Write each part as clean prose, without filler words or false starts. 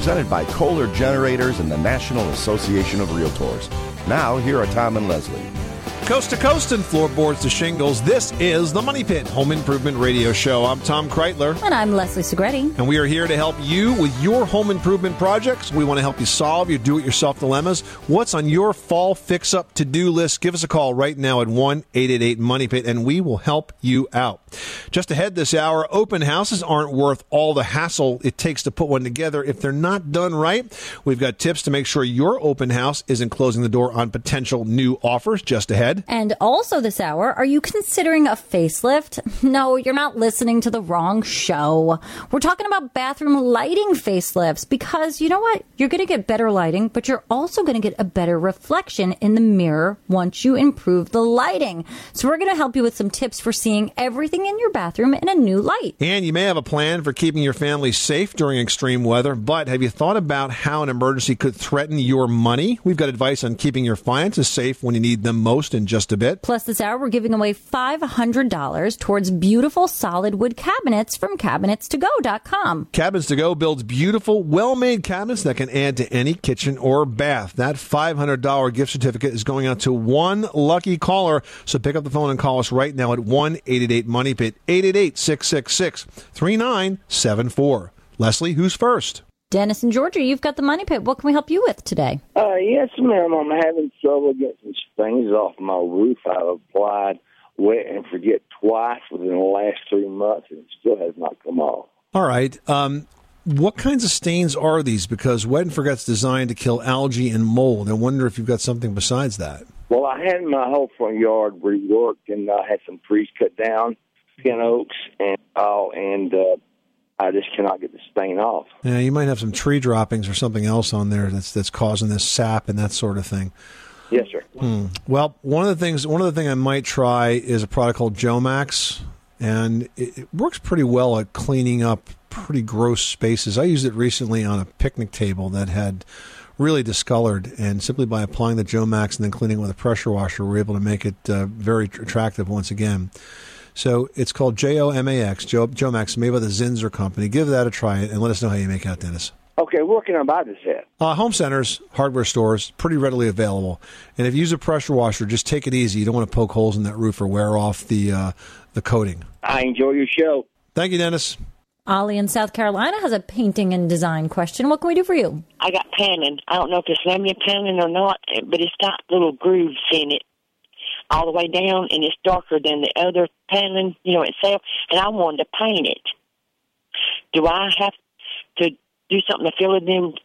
presented by Kohler Generators and the National Association of Realtors. Now, here are Tom and Leslie. Coast to coast and floorboards to shingles, this is the Money Pit Home Improvement Radio Show. I'm Tom Kreitler. And I'm Leslie Segretti. And we are here to help you with your home improvement projects. We want to help you solve your do-it-yourself dilemmas. What's on your fall fix-up to-do list? Give us a call right now at 1-888-MONEY-PIT, and we will help you out. Just ahead this hour, open houses aren't worth all the hassle it takes to put one together if they're not done right. We've got tips to make sure your open house isn't closing the door on potential new offers just ahead. And also this hour, are you considering a facelift? No, you're not listening to the wrong show. We're talking about bathroom lighting facelifts because you know what? You're going to get better lighting, but you're also going to get a better reflection in the mirror once you improve the lighting. So we're going to help you with some tips for seeing everything in your bathroom in a new light. And you may have a plan for keeping your family safe during extreme weather, but have you thought about how an emergency could threaten your money? We've got advice on keeping your finances safe when you need them most in just a bit. Plus, this hour, we're giving away $500 towards beautiful solid wood cabinets from CabinetsToGo.com. Cabinets to Go builds beautiful, well-made cabinets that can add to any kitchen or bath. That $500 gift certificate is going out to one lucky caller. So pick up the phone and call us right now at 1-888-MONEY-PIT, 888-666-3974. Leslie, who's first? Dennis in Georgia, you've got the Money Pit. What can we help you with today? Yes, ma'am. I'm having trouble getting some things off my roof. I've applied wet and forget twice within the last 3 months, and it still has not come off. All right. What kinds of stains are these? Because wet and forget's designed to kill algae and mold. I wonder if you've got something besides that. Well, I had my whole front yard reworked, and I had some trees cut down, pin oaks, and all, and I just cannot get the stain off. Yeah, you might have some tree droppings or something else on there that's causing this sap and that sort of thing. Yes, sir. Well, one of the things I might try is a product called Jomax, and it works pretty well at cleaning up pretty gross spaces. I used it recently on a picnic table that had really discolored, and simply by applying the Jomax and then cleaning it with a pressure washer, we're able to make it very attractive once again. So it's called Jomax, Jomax, made by the Zinsser Company. Give that a try and let us know how you make out, Dennis. Okay, where can I buy this at? Home centers, hardware stores, pretty readily available. And if you use a pressure washer, just take it easy. You don't want to poke holes in that roof or wear off the coating. I enjoy your show. Thank you, Dennis. Ollie in South Carolina has a painting and design question. What can we do for you? I got paneling. I don't know if it's laminate paneling or not, but it's got little grooves in it all the way down, and it's darker than the other paneling, itself, and I wanted to paint it. Do I have to do something to fill it in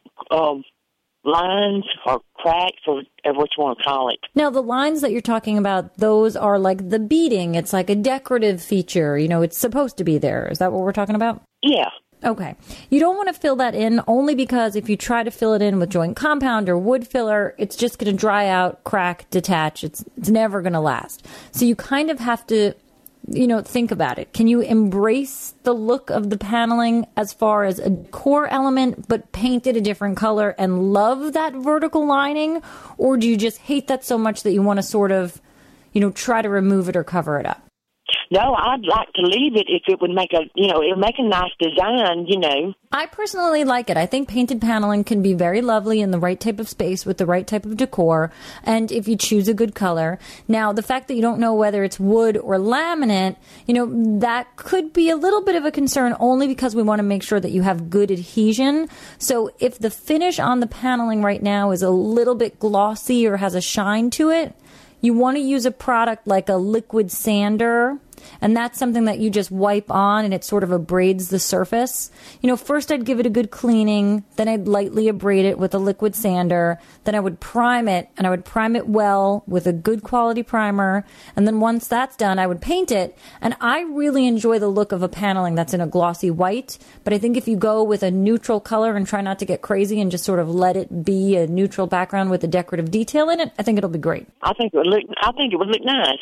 lines or cracks or what you want to call it? Now, the lines that you're talking about, those are like the beading. It's like a decorative feature. It's supposed to be there. Is that what we're talking about? Yeah. Okay. You don't want to fill that in only because if you try to fill it in with joint compound or wood filler, it's just going to dry out, crack, detach. It's never going to last. So you kind of have to, think about it. Can you embrace the look of the paneling as far as a core element, but paint it a different color and love that vertical lining? Or do you just hate that so much that you want to sort of, try to remove it or cover it up? No, I'd like to leave it if it would make it would make a nice design, I personally like it. I think painted paneling can be very lovely in the right type of space with the right type of decor, and if you choose a good color. Now, the fact that you don't know whether it's wood or laminate, that could be a little bit of a concern only because we want to make sure that you have good adhesion. So if the finish on the paneling right now is a little bit glossy or has a shine to it, you want to use a product like a liquid sander, and that's something that you just wipe on and it sort of abrades the surface. First I'd give it a good cleaning, then I'd lightly abrade it with a liquid sander, then I would prime it, and I would prime it well with a good quality primer, and then once that's done, I would paint it. And I really enjoy the look of a paneling that's in a glossy white, but I think if you go with a neutral color and try not to get crazy and just sort of let it be a neutral background with a decorative detail in it, I think it'll be great. I think it would look nice.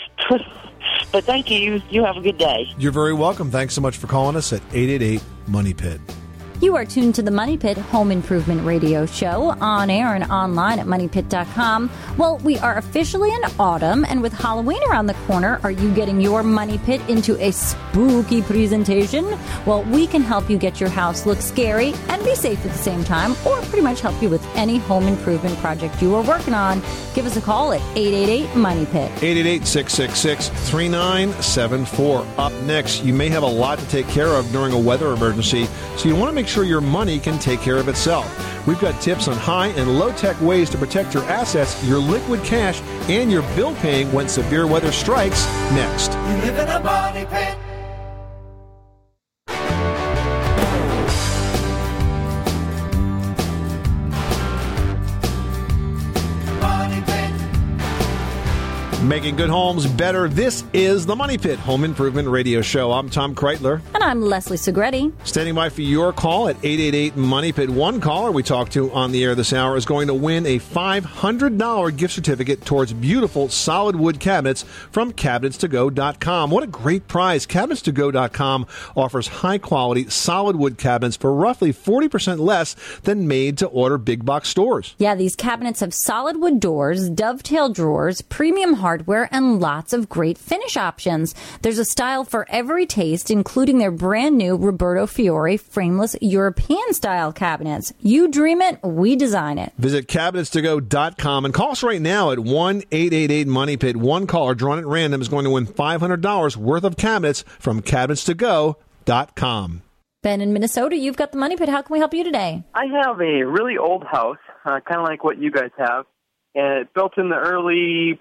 But thank you. You have a good day. You're very welcome. Thanks so much for calling us at 888-MONEY-PIT. You are tuned to the Money Pit Home Improvement Radio Show, on air and online at moneypit.com. Well, we are officially in autumn, and with Halloween around the corner, are you getting your Money Pit into a spooky presentation? Well, we can help you get your house look scary and be safe at the same time, or pretty much help you with any home improvement project you are working on. Give us a call at 888-MONEY-PIT. 888-666-3974. Up next, you may have a lot to take care of during a weather emergency, so you want to make sure your money can take care of itself. We've got tips on high and low-tech ways to protect your assets, your liquid cash, and your bill paying when severe weather strikes next. You live in a money pit. Making good homes better. This is the Money Pit Home Improvement Radio Show. I'm Tom Kreitler. And I'm Leslie Segretti. Standing by for your call at 888-MONEY-PIT. One caller we talked to on the air this hour is going to win a $500 gift certificate towards beautiful solid wood cabinets from CabinetsToGo.com. What a great prize. CabinetsToGo.com offers high-quality solid wood cabinets for roughly 40% less than made-to-order big-box stores. Yeah, these cabinets have solid wood doors, dovetail drawers, premium hardware, and lots of great finish options. There's a style for every taste, including their brand new Roberto Fiore frameless European-style cabinets. You dream it, we design it. Visit CabinetsToGo.com and call us right now at 1-888-MONEY-PIT. One caller drawn at random is going to win $500 worth of cabinets from CabinetsToGo.com. Ben in Minnesota, you've got the Money Pit. How can we help you today? I have a really old house, kind of like what you guys have. And it's built in the early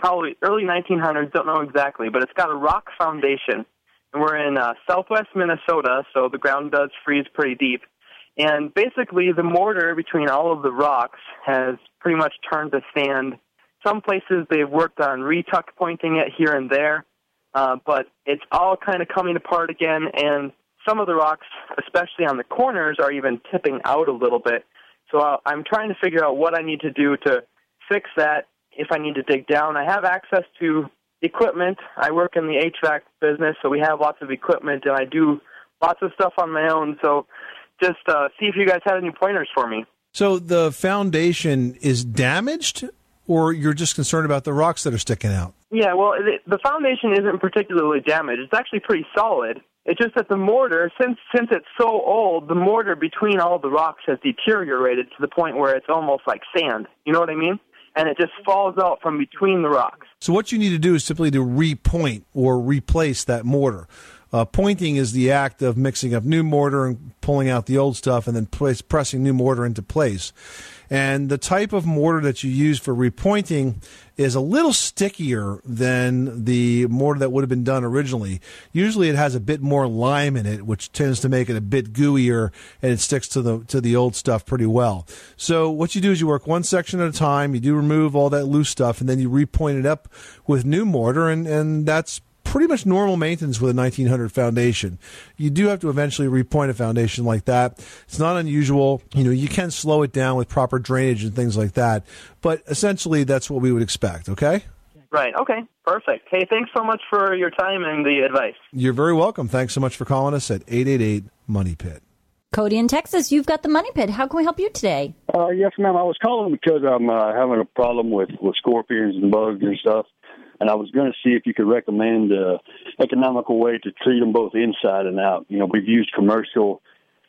1900s, don't know exactly, but it's got a rock foundation. And we're in southwest Minnesota, so the ground does freeze pretty deep. And basically the mortar between all of the rocks has pretty much turned to sand. Some places they've worked on retuck pointing it here and there, but it's all kind of coming apart again, and some of the rocks, especially on the corners, are even tipping out a little bit. So I'm trying to figure out what I need to do to fix that if I need to dig down. I have access to equipment. I work in the HVAC business, so we have lots of equipment, and I do lots of stuff on my own. So just see if you guys had any pointers for me. So the foundation is damaged, or you're just concerned about the rocks that are sticking out? Yeah, well, the foundation isn't particularly damaged. It's actually pretty solid. It's just that the mortar, since it's so old, the mortar between all the rocks has deteriorated to the point where it's almost like sand. You know what I mean? And it just falls out from between the rocks. So what you need to do is simply to repoint or replace that mortar. Pointing is the act of mixing up new mortar and pulling out the old stuff and then pressing new mortar into place. And the type of mortar that you use for repointing is a little stickier than the mortar that would have been done originally. Usually it has a bit more lime in it, which tends to make it a bit gooier, and it sticks to the old stuff pretty well. So what you do is you work one section at a time, you do remove all that loose stuff, and then you repoint it up with new mortar, and that's pretty much normal maintenance with a 1900 foundation. You do have to eventually repoint a foundation like that. It's not unusual. You can slow it down with proper drainage and things like that. But essentially, that's what we would expect, okay? Right. Okay. Perfect. Hey, thanks so much for your time and the advice. You're very welcome. Thanks so much for calling us at 888-MONEY-PIT. Cody in Texas, you've got the Money Pit. How can we help you today? Yes, ma'am. I was calling because I'm having a problem with scorpions and bugs and stuff. And I was going to see if you could recommend an economical way to treat them both inside and out. We've used commercial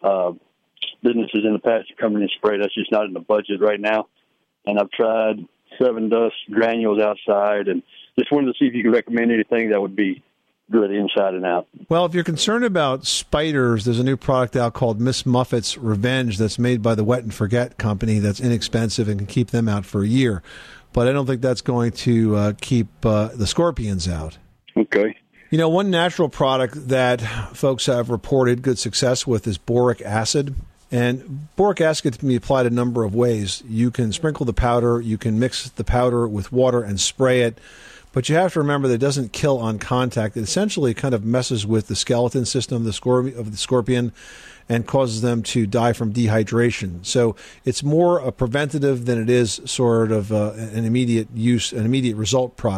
businesses in the past to come in and spray. That's just not in the budget right now. And I've tried Sevin Dust granules outside, and just wanted to see if you could recommend anything that would be good inside and out. Well, if you're concerned about spiders, there's a new product out called Miss Muffet's Revenge that's made by the Wet and Forget company that's inexpensive and can keep them out for a year. But I don't think that's going to keep the scorpions out. Okay. One natural product that folks have reported good success with is boric acid. And boric acid can be applied a number of ways. You can sprinkle the powder. You can mix the powder with water and spray it. But you have to remember that it doesn't kill on contact. It essentially kind of messes with the skeleton system of the scorpion and causes them to die from dehydration. So it's more a preventative than it is sort of an immediate use, an immediate result product.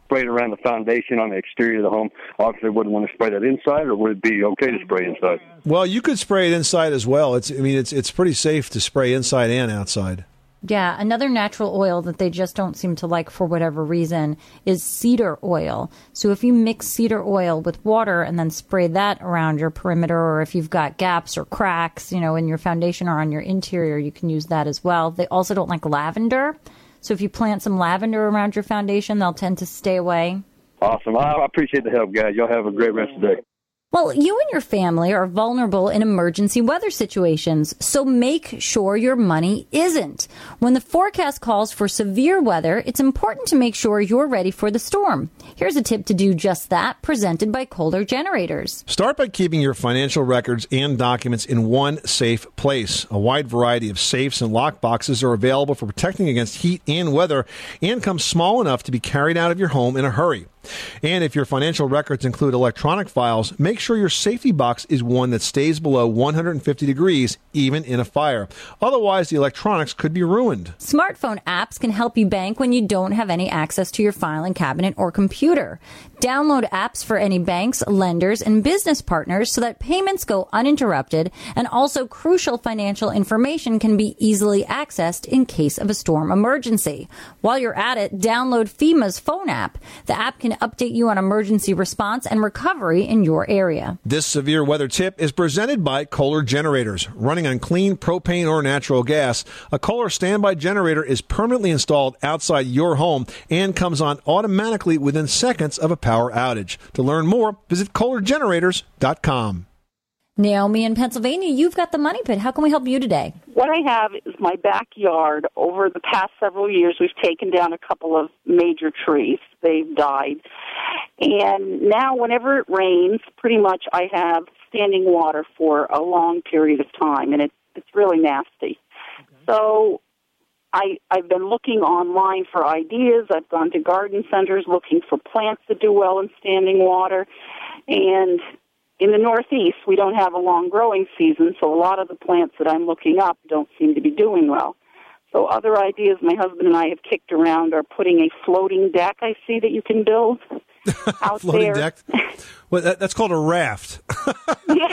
spray it around the foundation on the exterior of the home. Obviously, wouldn't want to spray that inside, or would it be okay to spray inside? Well, you could spray it inside as well. It's pretty safe to spray inside and outside. Yeah, another natural oil that they just don't seem to like for whatever reason is cedar oil. So if you mix cedar oil with water and then spray that around your perimeter, or if you've got gaps or cracks, in your foundation or on your interior, you can use that as well. They also don't like lavender. So if you plant some lavender around your foundation, they'll tend to stay away. Awesome. I appreciate the help, guys. Y'all have a great rest of the day. Well, you and your family are vulnerable in emergency weather situations, so make sure your money isn't. When the forecast calls for severe weather, it's important to make sure you're ready for the storm. Here's a tip to do just that, presented by Kohler Generators. Start by keeping your financial records and documents in one safe place. A wide variety of safes and lock boxes are available for protecting against heat and weather, and come small enough to be carried out of your home in a hurry. And if your financial records include electronic files, make sure your safety box is one that stays below 150 degrees, even in a fire. Otherwise, the electronics could be ruined. Smartphone apps can help you bank when you don't have any access to your filing cabinet or computer. Download apps for any banks, lenders, and business partners so that payments go uninterrupted, and also crucial financial information can be easily accessed in case of a storm emergency. While you're at it, download FEMA's phone app. The app can update you on emergency response and recovery in your area. This severe weather tip is presented by Kohler Generators. Running on clean propane or natural gas, a Kohler standby generator is permanently installed outside your home and comes on automatically within seconds of a power outage. To learn more, visit KohlerGenerators.com. Naomi in Pennsylvania, you've got the Money Pit. How can we help you today? What I have is my backyard. Over the past several years, we've taken down a couple of major trees. They've died. And now whenever it rains, pretty much I have standing water for a long period of time, and it's really nasty. Okay. So I've been looking online for ideas. I've gone to garden centers looking for plants that do well in standing water. And in the Northeast, we don't have a long growing season, so a lot of the plants that I'm looking up don't seem to be doing well. So other ideas my husband and I have kicked around are putting a floating deck I see that you can build out floating there. Deck? Well, that's called a raft. Yeah,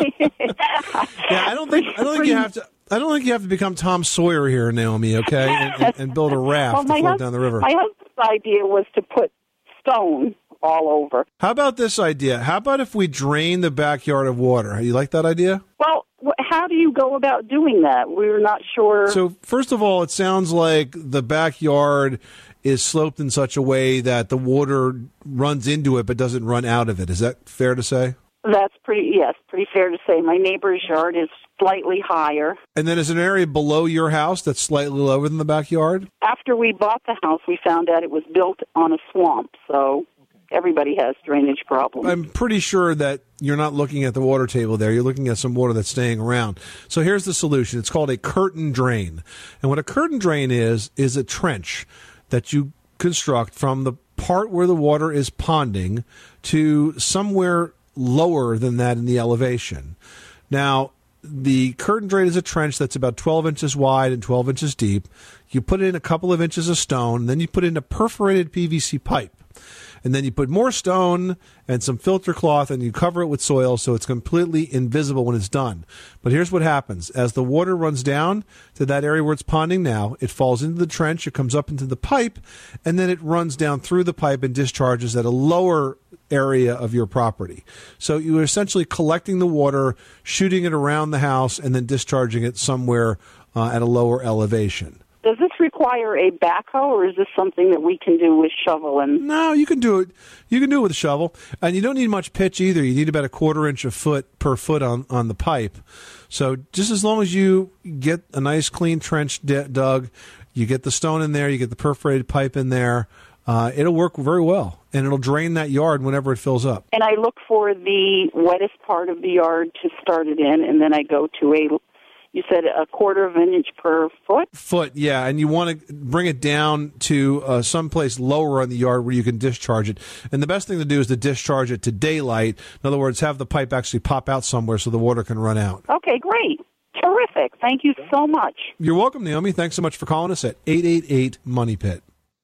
I don't think you have to. I don't think you have to become Tom Sawyer here, Naomi. Okay, and build a raft to float down the river. My husband's idea was to put stone all over. How about this idea? How about if we drain the backyard of water? You like that idea? Well, how do you go about doing that? We're not sure. So, first of all, it sounds like the backyard is sloped in such a way that the water runs into it but doesn't run out of it. Is that fair to say? That's pretty fair to say. My neighbor's yard is slightly higher. And then is there an area below your house that's slightly lower than the backyard? After we bought the house, we found out it was built on a swamp, so everybody has drainage problems. I'm pretty sure that you're not looking at the water table there. You're looking at some water that's staying around. So here's the solution. It's called a curtain drain. And what a curtain drain is a trench that you construct from the part where the water is ponding to somewhere lower than that in the elevation. Now, the curtain drain is a trench that's about 12 inches wide and 12 inches deep. You put in a couple of inches of stone, then you put in a perforated PVC pipe. And then you put more stone and some filter cloth and you cover it with soil so it's completely invisible when it's done. But here's what happens. As the water runs down to that area where it's ponding now, it falls into the trench, it comes up into the pipe, and then it runs down through the pipe and discharges at a lower area of your property. So you're essentially collecting the water, shooting it around the house, and then discharging it somewhere at a lower elevation. Does this require a backhoe, or is this something that we can do with shovel? No, you can do it. You can do it with a shovel, and you don't need much pitch either. You need about a 1/4 inch of foot per foot on the pipe. So just as long as you get a nice clean trench dug, you get the stone in there, you get the perforated pipe in there, it'll work very well, and it'll drain that yard whenever it fills up. And I look for the wettest part of the yard to start it in, and then I go to you said a 1/4 inch per foot? Yeah, and you want to bring it down to someplace lower on the yard where you can discharge it. And the best thing to do is to discharge it to daylight. In other words, have the pipe actually pop out somewhere so the water can run out. Okay, great. Terrific. Thank you so much. You're welcome, Naomi. Thanks so much for calling us at 888-MONEY-PIT.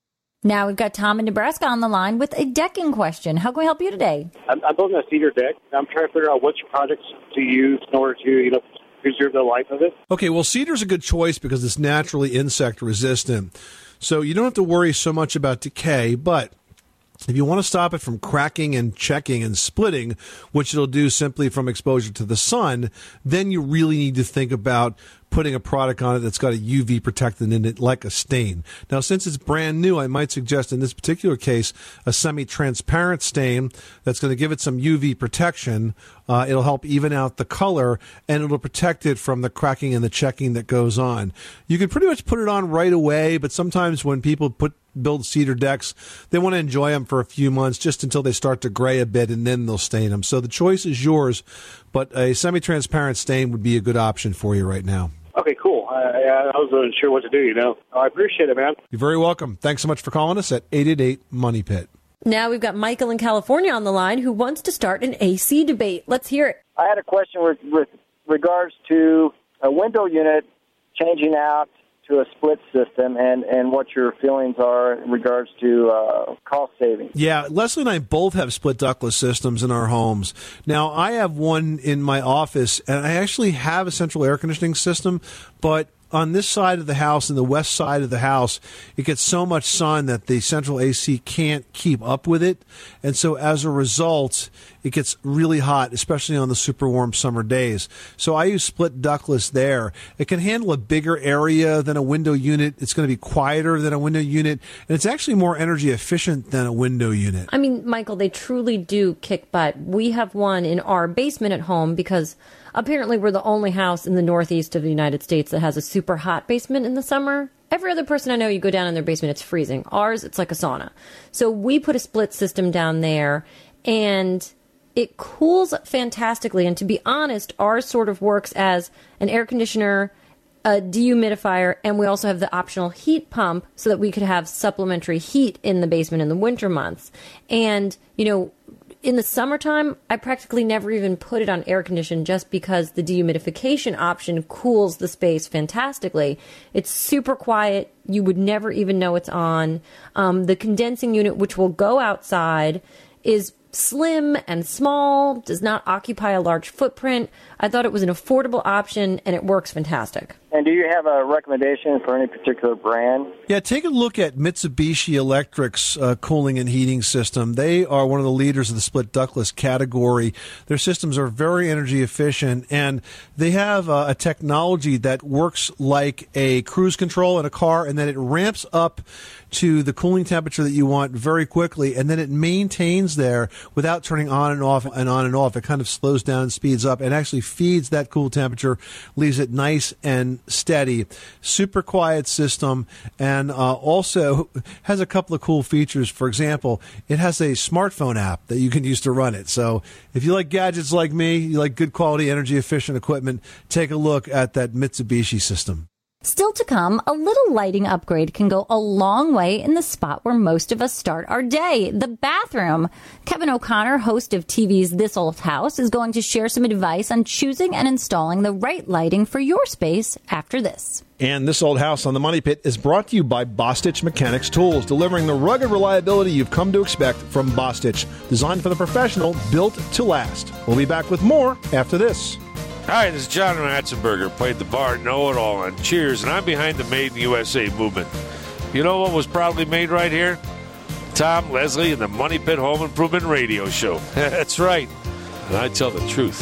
Now we've got Tom in Nebraska on the line with a decking question. How can we help you today? I'm building a cedar deck. I'm trying to figure out which products to use in order to, preserve the life of it. Okay, well, cedar's a good choice because it's naturally insect resistant. So you don't have to worry so much about decay, but if you want to stop it from cracking and checking and splitting, which it'll do simply from exposure to the sun, then you really need to think about putting a product on it that's got a UV protectant in it, like a stain. Now, since it's brand new, I might suggest in this particular case a semi-transparent stain that's going to give it some UV protection. It'll help even out the color, and it'll protect it from the cracking and the checking that goes on. You can pretty much put it on right away, but sometimes when people build cedar decks, they want to enjoy them for a few months just until they start to gray a bit, and then they'll stain them. So the choice is yours, but a semi-transparent stain would be a good option for you right now. Okay, cool. I wasn't sure what to do, I appreciate it, man. You're very welcome. Thanks so much for calling us at 888-MONEY-PIT. Now we've got Michael in California on the line who wants to start an AC debate. Let's hear it. I had a question with regards to a window unit changing out to a split system and what your feelings are in regards to cost savings. Yeah, Leslie and I both have split ductless systems in our homes. Now, I have one in my office, and I actually have a central air conditioning system, but on this side of the house and the west side of the house, it gets so much sun that the central AC can't keep up with it. And so as a result, it gets really hot, especially on the super warm summer days. So I use split ductless there. It can handle a bigger area than a window unit. It's going to be quieter than a window unit. And it's actually more energy efficient than a window unit. I mean, Michael, they truly do kick butt. We have one in our basement at home because apparently we're the only house in the northeast of the United States that has a super hot basement in the summer. Every other person I know, you go down in their basement, it's freezing. Ours, it's like a sauna. So we put a split system down there, and it cools fantastically. And to be honest, ours sort of works as an air conditioner, a dehumidifier, and we also have the optional heat pump so that we could have supplementary heat in the basement in the winter months. And, in the summertime, I practically never even put it on air condition just because the dehumidification option cools the space fantastically. It's super quiet. You would never even know it's on. The condensing unit, which will go outside, is slim and small, does not occupy a large footprint. I thought it was an affordable option, and it works fantastic. And do you have a recommendation for any particular brand? Yeah, take a look at Mitsubishi Electric's cooling and heating system. They are one of the leaders of the split ductless category. Their systems are very energy efficient, and they have a technology that works like a cruise control in a car, and then it ramps up to the cooling temperature that you want very quickly, and then it maintains there without turning on and off and on and off. It kind of slows down and speeds up and actually feeds that cool temperature, leaves it nice and steady. Super quiet system, and also has a couple of cool features. For example, it has a smartphone app that you can use to run it. So if you like gadgets like me, you like good quality, energy efficient equipment, take a look at that Mitsubishi system. Still to come, a little lighting upgrade can go a long way in the spot where most of us start our day, the bathroom. Kevin O'Connor, host of TV's This Old House, is going to share some advice on choosing and installing the right lighting for your space after this. And This Old House on the Money Pit is brought to you by Bostitch Mechanics Tools, delivering the rugged reliability you've come to expect from Bostitch. Designed for the professional, built to last. We'll be back with more after this. Hi, this is John Ratzenberger, played the bar Know-It-All on Cheers, and I'm behind the Made in the USA movement. You know what was proudly made right here? Tom, Leslie, and the Money Pit Home Improvement Radio Show. That's right, and I tell the truth.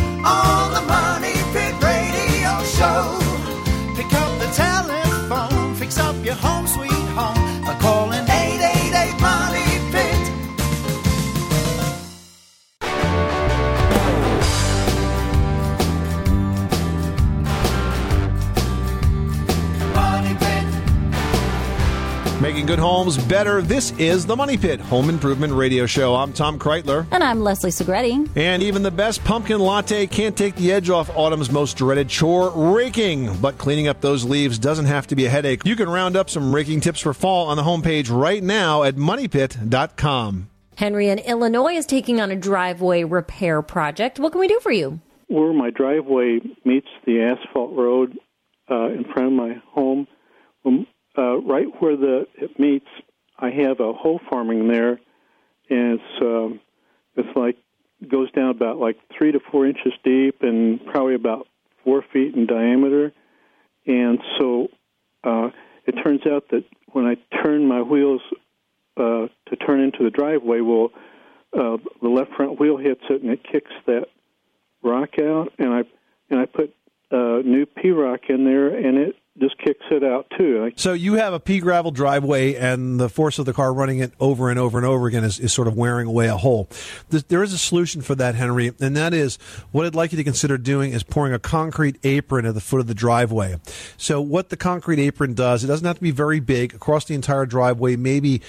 On the Money Pit Radio Show, pick up the telephone, fix up your home sweet home by calling 888-MONEY-PIT. Making good homes better. This is the Money Pit Home Improvement Radio Show. I'm Tom Kreitler. And I'm Leslie Segretti. And even the best pumpkin latte can't take the edge off autumn's most dreaded chore, raking. But cleaning up those leaves doesn't have to be a headache. You can round up some raking tips for fall on the homepage right now at moneypit.com. Henry in Illinois is taking on a driveway repair project. What can we do for you? Where my driveway meets the asphalt road in front of my home, right where it meets, I have a hole farming there, and it's like goes down about like 3 to 4 inches deep and probably about 4 feet in diameter. And so it turns out that when I turn my wheels to turn into the driveway, the left front wheel hits it and it kicks that rock out, and I put new P-rock in there, and it just kicks it out too. So you have a pea gravel driveway, and the force of the car running it over and over and over again is sort of wearing away a hole. There is a solution for that, Henry, and that is what I'd like you to consider doing is pouring a concrete apron at the foot of the driveway. So what the concrete apron does, it doesn't have to be very big, across the entire driveway, maybe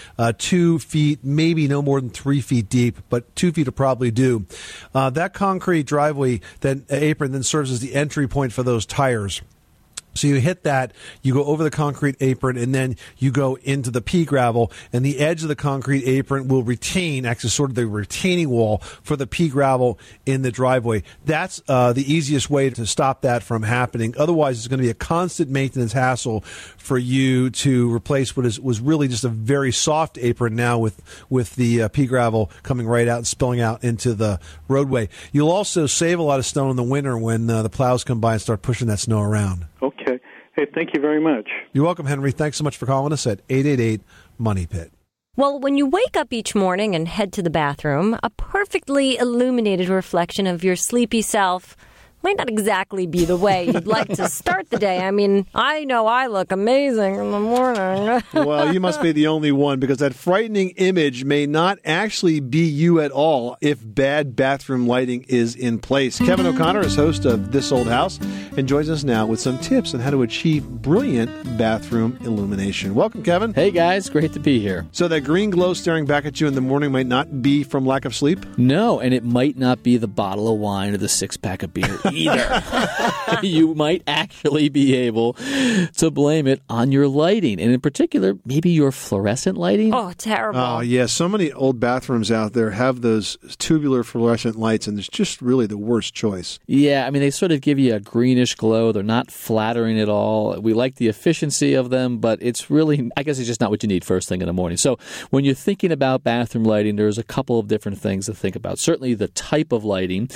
2 feet, maybe no more than 3 feet deep, but 2 feet will probably do. That concrete driveway, that apron, then serves as the entry point for those tires. So you hit that, you go over the concrete apron, and then you go into the pea gravel, and the edge of the concrete apron will retain, actually sort of the retaining wall for the pea gravel in the driveway. That's the easiest way to stop that from happening. Otherwise, it's going to be a constant maintenance hassle for you to replace what was really just a very soft apron now with the pea gravel coming right out and spilling out into the roadway. You'll also save a lot of snow in the winter when the plows come by and start pushing that snow around. Okay. Hey, thank you very much. You're welcome, Henry. Thanks so much for calling us at 888-MONEY-PIT. Well, when you wake up each morning and head to the bathroom, a perfectly illuminated reflection of your sleepy self might not exactly be the way you'd like to start the day. I mean, I know I look amazing in the morning. Well, you must be the only one, because that frightening image may not actually be you at all if bad bathroom lighting is in place. Kevin O'Connor is host of This Old House and joins us now with some tips on how to achieve brilliant bathroom illumination. Welcome, Kevin. Hey, guys. Great to be here. So that green glow staring back at you in the morning might not be from lack of sleep? No, and it might not be the bottle of wine or the six-pack of beer either. You might actually be able to blame it on your lighting, and in particular, maybe your fluorescent lighting. Oh, terrible. Oh, yeah. So many old bathrooms out there have those tubular fluorescent lights, and it's just really the worst choice. Yeah, I mean, they sort of give you a greenish glow. They're not flattering at all. We like the efficiency of them, but it's really, I guess it's just not what you need first thing in the morning. So when you're thinking about bathroom lighting, there's a couple of different things to think about. Certainly the type of lighting,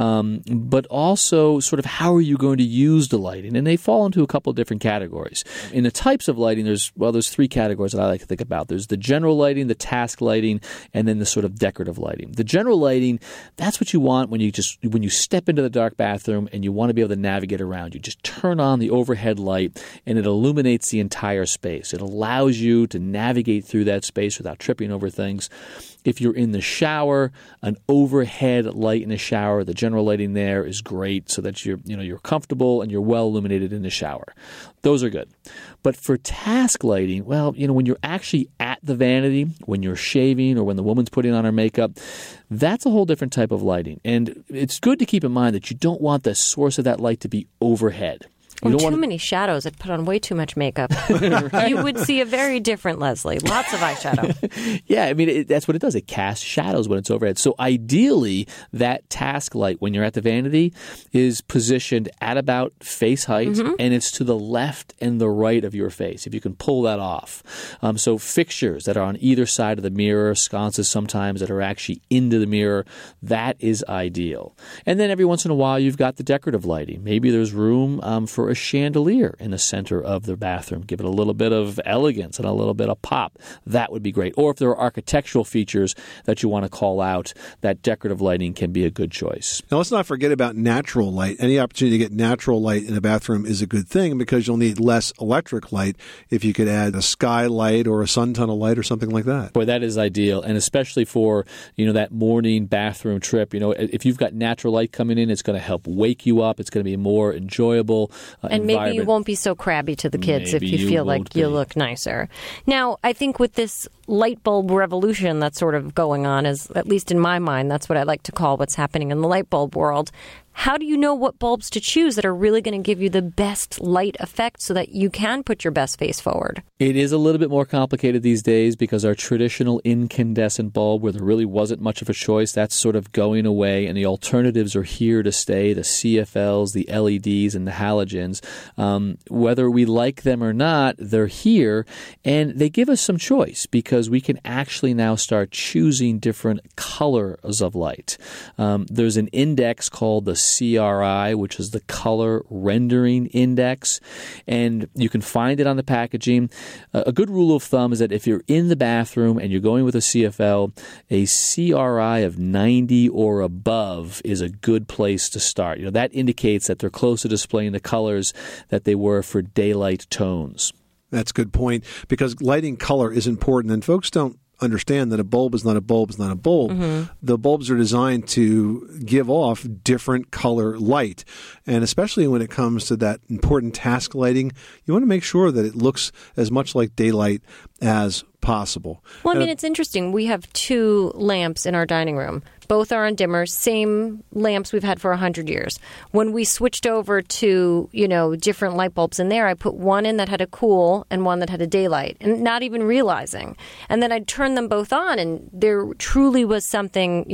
but also sort of how are you going to use the lighting? And they fall into a couple of different categories. In the types of lighting, there's 3 categories that I like to think about. There's the general lighting, the task lighting, and then the sort of decorative lighting. The general lighting, that's what you want when you step into the dark bathroom and you want to be able to navigate around. You just turn on the overhead light and it illuminates the entire space. It allows you to navigate through that space without tripping over things. If you're in the shower, an overhead light in the shower, the general lighting there is great so that you're comfortable and you're well illuminated in the shower. Those are good. But for task lighting, well, when you're actually at the vanity, when you're shaving or when the woman's putting on her makeup, that's a whole different type of lighting. And it's good to keep in mind that you don't want the source of that light to be overhead. Too many shadows. I'd put on way too much makeup. Right? You would see a very different Leslie. Lots of eyeshadow. Yeah, I mean, that's what it does. It casts shadows when it's overhead. So ideally, that task light, when you're at the vanity, is positioned at about face height, and it's to the left and the right of your face, if you can pull that off. So fixtures that are on either side of the mirror, sconces sometimes that are actually into the mirror, that is ideal. And then every once in a while, you've got the decorative lighting. Maybe there's room for a chandelier in the center of the bathroom. Give it a little bit of elegance and a little bit of pop. That would be great. Or if there are architectural features that you want to call out, that decorative lighting can be a good choice. Now, let's not forget about natural light. Any opportunity to get natural light in a bathroom is a good thing because you'll need less electric light if you could add a skylight or a sun tunnel light or something like that. Boy, that is ideal. And especially for, that morning bathroom trip, if you've got natural light coming in, it's going to help wake you up. It's going to be more enjoyable. And maybe you won't be so crabby to the kids if you feel like you look nicer. Now, I think with this light bulb revolution that's sort of going on, as at least in my mind, that's what I like to call what's happening in the light bulb world. how do you know what bulbs to choose that are really going to give you the best light effect so that you can put your best face forward? It is a little bit more complicated these days because our traditional incandescent bulb, where there really wasn't much of a choice, that's sort of going away, and the alternatives are here to stay, the CFLs, the LEDs, and the halogens. Whether we like them or not, they're here, and they give us some choice because we can actually now start choosing different colors of light. There's an index called the CRI, which is the Color Rendering Index, and you can find it on the packaging. A good rule of thumb is that if you're in the bathroom and you're going with a CFL, a CRI of 90 or above is a good place to start. That indicates that they're close to displaying the colors that they were for daylight tones. That's a good point, because lighting color is important, and folks don't understand that a bulb is not a bulb is not a bulb. Mm-hmm. The bulbs are designed to give off different color light. And especially when it comes to that important task lighting, you want to make sure that it looks as much like daylight as possible. Well, I mean, it's interesting. We have 2 lamps in our dining room. Both are on dimmers, same lamps we've had for 100 years. When we switched over to, different light bulbs in there, I put one in that had a cool and one that had a daylight, and not even realizing. And then I'd turn them both on, and there truly was something,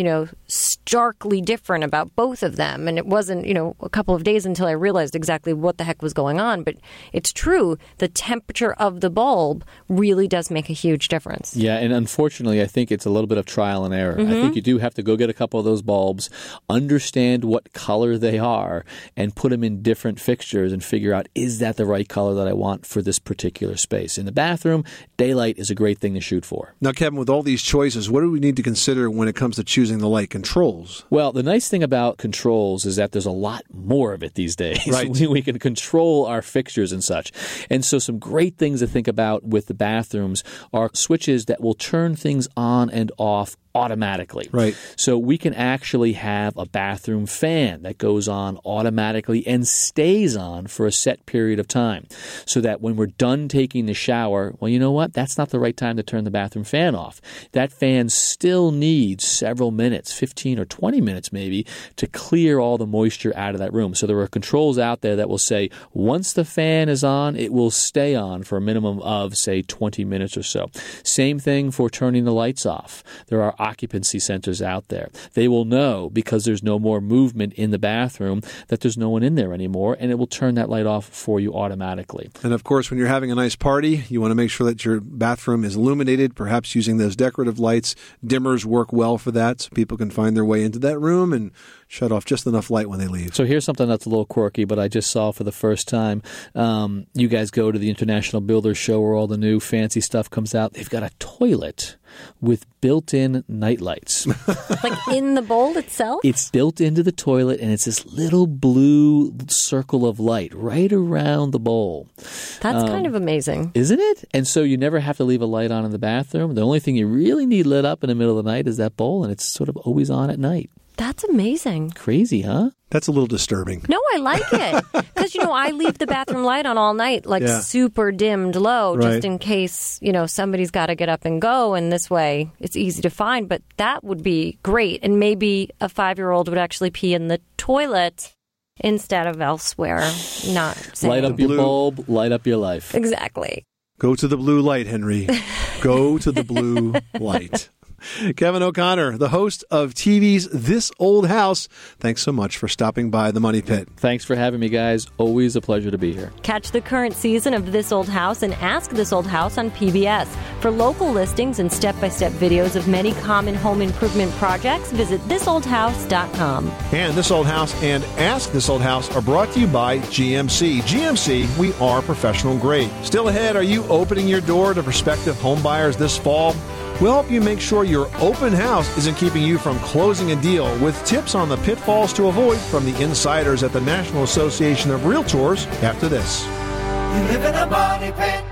starkly different about both of them. And it wasn't, a couple of days until I realized exactly what the heck was going on. But it's true. The temperature of the bulb really does make a huge difference. Yeah, and unfortunately, I think it's a little bit of trial and error. Mm-hmm. I think you do have to go get a couple of those bulbs, understand what color they are, and put them in different fixtures and figure out, is that the right color that I want for this particular space? In the bathroom, daylight is a great thing to shoot for. Now, Kevin, with all these choices, what do we need to consider when it comes to choosing the light controls? Well, the nice thing about controls is that there's a lot more of it these days. Right. We can control our fixtures and such. And so some great things to think about with the bathrooms are switches that will turn things on and off automatically. Right. So we can actually have a bathroom fan that goes on automatically and stays on for a set period of time, so that when we're done taking the shower, well, you know what? That's not the right time to turn the bathroom fan off. That fan still needs several minutes, 15 or 20 minutes maybe, to clear all the moisture out of that room. So there are controls out there that will say once the fan is on, it will stay on for a minimum of, say, 20 minutes or so. Same thing for turning the lights off. There are occupancy centers out there. They will know, because there's no more movement in the bathroom, that there's no one in there anymore, and it will turn that light off for you automatically. And of course, when you're having a nice party, you want to make sure that your bathroom is illuminated, perhaps using those decorative lights. Dimmers work well for that, so people can find their way into that room and shut off just enough light when they leave. So here's something that's a little quirky, but I just saw for the first time. You guys go to the International Builders Show where all the new fancy stuff comes out. They've got a toilet with built-in night lights. Like in the bowl itself? It's built into the toilet, and it's this little blue circle of light right around the bowl. That's kind of amazing. Isn't it? And so you never have to leave a light on in the bathroom. The only thing you really need lit up in the middle of the night is that bowl, and it's sort of always on at night. That's amazing. Crazy, huh? That's a little disturbing. No, I like it. Because, I leave the bathroom light on all night, super dimmed low, Right. just in case, somebody's got to get up and go. And this way, it's easy to find. But that would be great. And maybe a 5-year-old would actually pee in the toilet instead of elsewhere. Not saying. Light up your bulb, light up your life. Exactly. Go to the blue light, Henry. Go to the blue light. Kevin O'Connor, the host of TV's This Old House, thanks so much for stopping by the Money Pit. Thanks for having me, guys. Always a pleasure to be here. Catch the current season of This Old House and Ask This Old House on PBS. For local listings and step-by-step videos of many common home improvement projects, visit thisoldhouse.com. And This Old House and Ask This Old House are brought to you by GMC. GMC, we are professional grade. Still ahead, are you opening your door to prospective home buyers this fall? We'll help you make sure your open house isn't keeping you from closing a deal with tips on the pitfalls to avoid from the insiders at the National Association of Realtors after this. You live in a money pit.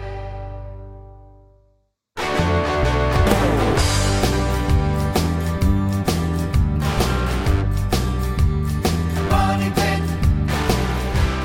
Money pit.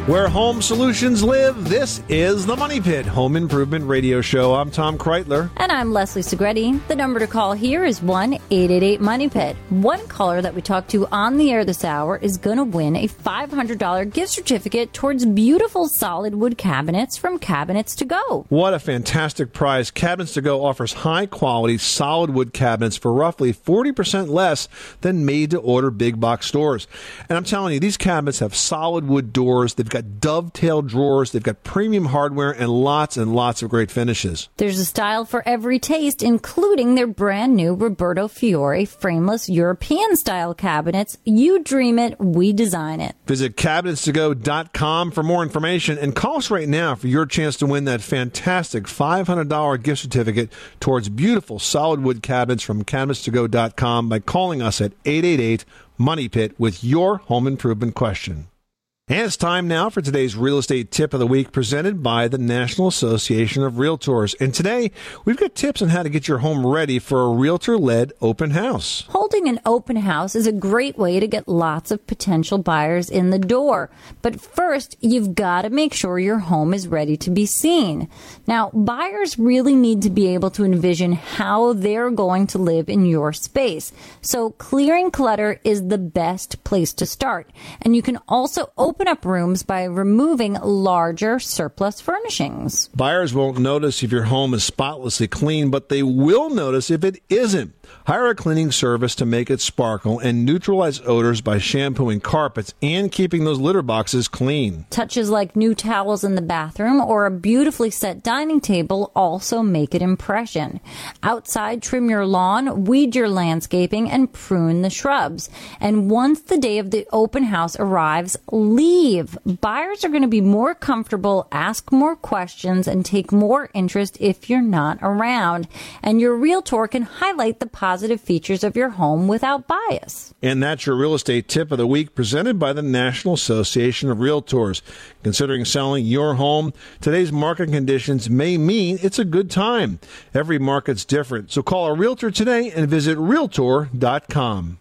Where home solutions live, this is the Money Pit Home Improvement Radio Show. I'm Tom Kreitler. And I'm Leslie Segretti. The number to call here is 1-888-MONEY-PIT. One caller that we talked to on the air this hour is going to win a $500 gift certificate towards beautiful solid wood cabinets from Cabinets to Go. What a fantastic prize. Cabinets to Go offers high-quality solid wood cabinets for roughly 40% less than made-to-order big box stores. And I'm telling you, these cabinets have solid wood doors. They've got dovetail drawers. They've got premium hardware and lots of great finishes. There's a style for every taste, including their brand new Roberto Fiore frameless European-style cabinets. You dream it, we design it. Visit cabinetstogo.com for more information and call us right now for your chance to win that fantastic $500 gift certificate towards beautiful solid wood cabinets from cabinetstogo.com by calling us at 888-MONEY-PIT with your home improvement question. And it's time now for today's Real Estate Tip of the Week presented by the National Association of Realtors. And today, we've got tips on how to get your home ready for a realtor-led open house. Holding an open house is a great way to get lots of potential buyers in the door. But first, you've got to make sure your home is ready to be seen. Now, buyers really need to be able to envision how they're going to live in your space. So clearing clutter is the best place to start. And you can also open up rooms by removing larger surplus furnishings. Buyers won't notice if your home is spotlessly clean, but they will notice if it isn't. Hire a cleaning service to make it sparkle and neutralize odors by shampooing carpets and keeping those litter boxes clean. Touches like new towels in the bathroom or a beautifully set dining table also make an impression. Outside, trim your lawn, weed your landscaping, and prune the shrubs. And once the day of the open house arrives, leave. Buyers are going to be more comfortable, ask more questions, and take more interest if you're not around. And your realtor can highlight the positive features of your home without bias. And that's your real estate tip of the week presented by the National Association of Realtors. Considering selling your home, today's market conditions may mean it's a good time. Every market's different, so call a realtor today and visit Realtor.com.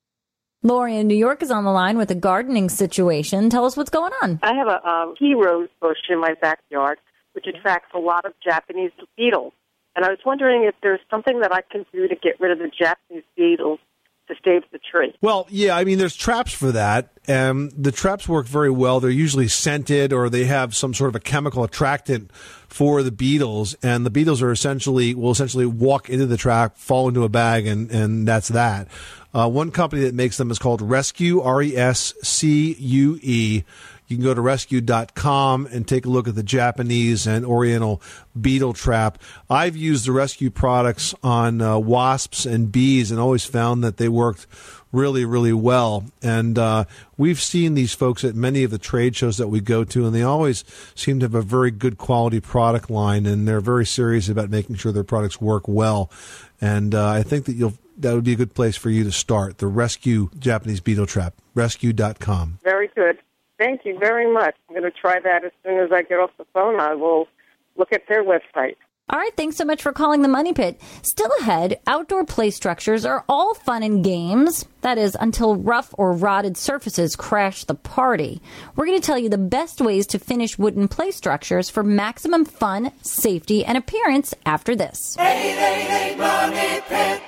Lori in New York is on the line with a gardening situation. Tell us what's going on. I have a pea rose bush in my backyard, which attracts a lot of Japanese beetles. And I was wondering if there's something that I can do to get rid of the Japanese beetles to save the tree. Well, yeah, I mean, there's traps for that. The traps work very well. They're usually scented or they have some sort of a chemical attractant for the beetles. And the beetles will essentially walk into the trap, fall into a bag, and that's that. One company that makes them is called Rescue, RESCUE. You can go to rescue.com and take a look at the Japanese and Oriental beetle trap. I've used the Rescue products on wasps and bees and always found that they worked really, really well. And we've seen these folks at many of the trade shows that we go to, and they always seem to have a very good quality product line, and they're very serious about making sure their products work well. And I think that that would be a good place for you to start, the Rescue Japanese beetle trap, rescue.com. Very good. Thank you very much. I'm going to try that as soon as I get off the phone. I will look at their website. All right, thanks so much for calling the Money Pit. Still ahead, outdoor play structures are all fun and games. That is, until rough or rotted surfaces crash the party. We're going to tell you the best ways to finish wooden play structures for maximum fun, safety, and appearance after this. 888 Money Pit.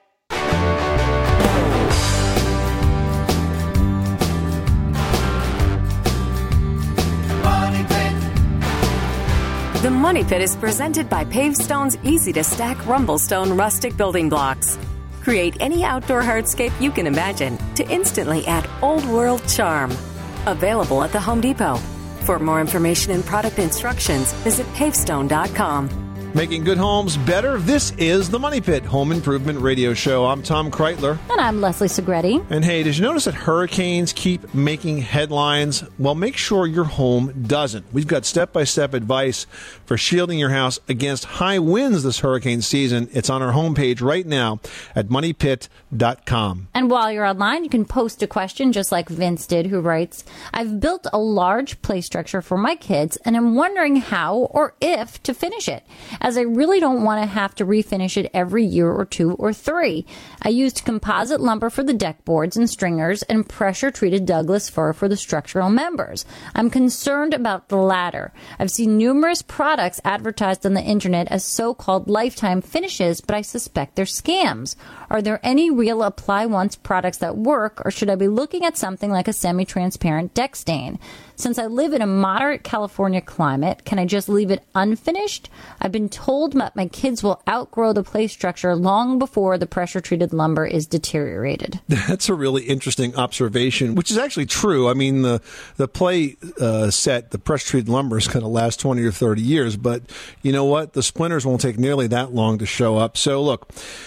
The Money Pit is presented by Pavestone's easy-to-stack Rumblestone rustic building blocks. Create any outdoor hardscape you can imagine to instantly add old-world charm. Available at the Home Depot. For more information and product instructions, visit pavestone.com. Making good homes better. This is the Money Pit Home Improvement Radio Show. I'm Tom Kreitler. And I'm Leslie Segretti. And hey, did you notice that hurricanes keep making headlines? Well, make sure your home doesn't. We've got step-by-step advice for shielding your house against high winds this hurricane season. It's on our homepage right now at moneypit.com. And while you're online, you can post a question just like Vince did, who writes, I've built a large play structure for my kids, and I'm wondering how or if to finish it. as I really don't want to have to refinish it every year or 2 or 3. I used composite lumber for the deck boards and stringers and pressure-treated Douglas fir for the structural members. I'm concerned about the latter. I've seen numerous products advertised on the internet as so-called lifetime finishes, but I suspect they're scams. Are there any real Apply Once products that work, or should I be looking at something like a semi-transparent deck stain? Since I live in a moderate California climate, can I just leave it unfinished? I've been told that my kids will outgrow the play structure long before the pressure-treated lumber is deteriorated. That's a really interesting observation, which is actually true. I mean, the play set, the pressure-treated lumber is going to last 20 or 30 years, but you know what? The splinters won't take nearly that long to show up. So look,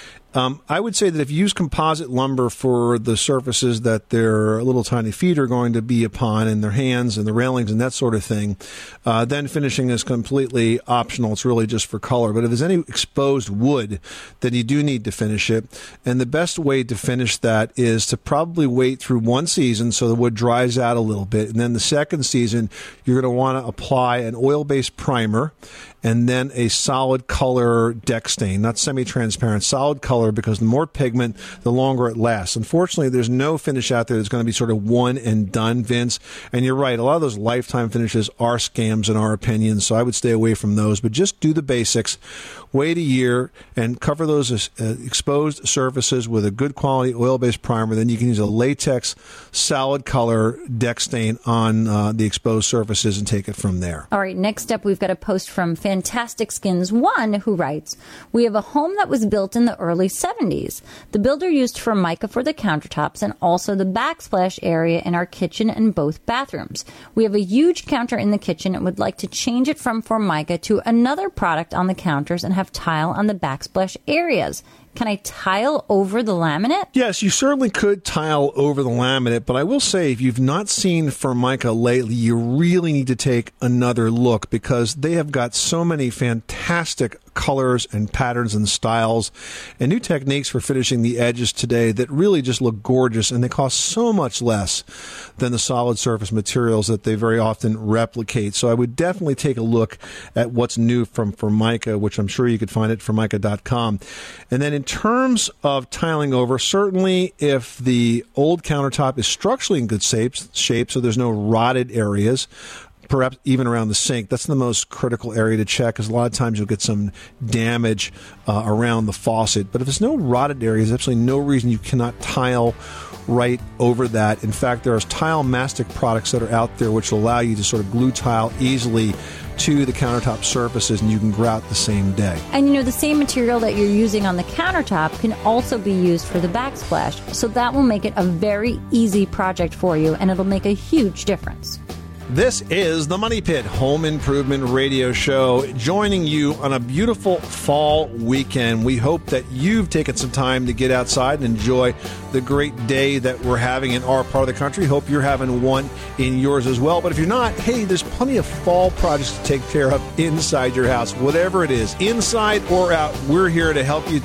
I would say that if you use composite lumber for the surfaces that their little tiny feet are going to be upon, and their hands and the railings and that sort of thing, then finishing is completely optional. It's really just for color. But if there's any exposed wood, then you do need to finish it. And the best way to finish that is to probably wait through one season so the wood dries out a little bit. And then the second season, you're going to want to apply an oil-based primer and then a solid color deck stain, not semi-transparent, solid color, because the more pigment, the longer it lasts. Unfortunately, there's no finish out there that's going to be sort of one and done, Vince. And you're right, a lot of those lifetime finishes are scams in our opinion, so I would stay away from those. But just do the basics, wait a year, and cover those exposed surfaces with a good quality oil-based primer. Then you can use a latex solid color deck stain on the exposed surfaces and take it from there. All right, next up, we've got a post from Fantastic Skins 1 who writes, we have a home that was built in the early 70s. The builder used Formica for the countertops and also the backsplash area in our kitchen and both bathrooms. We have a huge counter in the kitchen and would like to change it from Formica to another product on the counters and have tile on the backsplash areas. Can I tile over the laminate? Yes, you certainly could tile over the laminate, but I will say if you've not seen Formica lately, you really need to take another look because they have got so many fantastic colors and patterns and styles and new techniques for finishing the edges today that really just look gorgeous, and they cost so much less than the solid surface materials that they very often replicate. So I would definitely take a look at what's new from Formica, which I'm sure you could find at Formica.com. And then in terms of tiling over, certainly if the old countertop is structurally in good shape, so there's no rotted areas, perhaps even around the sink, that's the most critical area to check, because a lot of times you'll get some damage around the faucet. But if there's no rotted areas, there's absolutely no reason you cannot tile right over that. In fact, there are tile mastic products that are out there which will allow you to sort of glue tile easily to the countertop surfaces, and you can grout the same day. And you know, the same material that you're using on the countertop can also be used for the backsplash. So that will make it a very easy project for you, and it'll make a huge difference. This is the Money Pit Home Improvement Radio Show, joining you on a beautiful fall weekend. We hope that you've taken some time to get outside and enjoy the great day that we're having in our part of the country. Hope you're having one in yours as well. But if you're not, hey, there's plenty of fall projects to take care of inside your house, whatever it is, inside or out. We're here to help you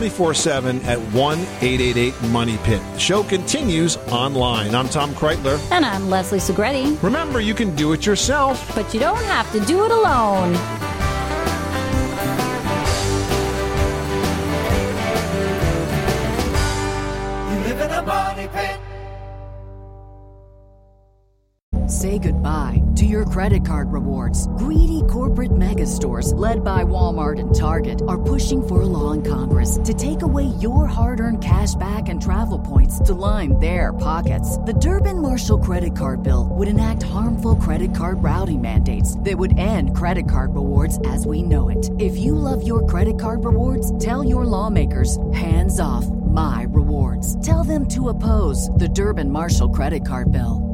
24/7 at 1-888-MONEY-PIT. The show continues online. I'm Tom Kreitler. And I'm Leslie Segretti. Remember, you can do it yourself, but you don't have to do it alone. You live in a money pit. Say goodbye to your credit card rewards. Greedy corporate mega stores, led by Walmart and Target, are pushing for a law in Congress to take away your hard-earned cash back and travel points to line their pockets. The Durbin-Marshall credit card bill would enact harmful credit card routing mandates that would end credit card rewards as we know it. If you love your credit card rewards, tell your lawmakers, hands off my rewards. Tell them to oppose the Durbin-Marshall credit card bill.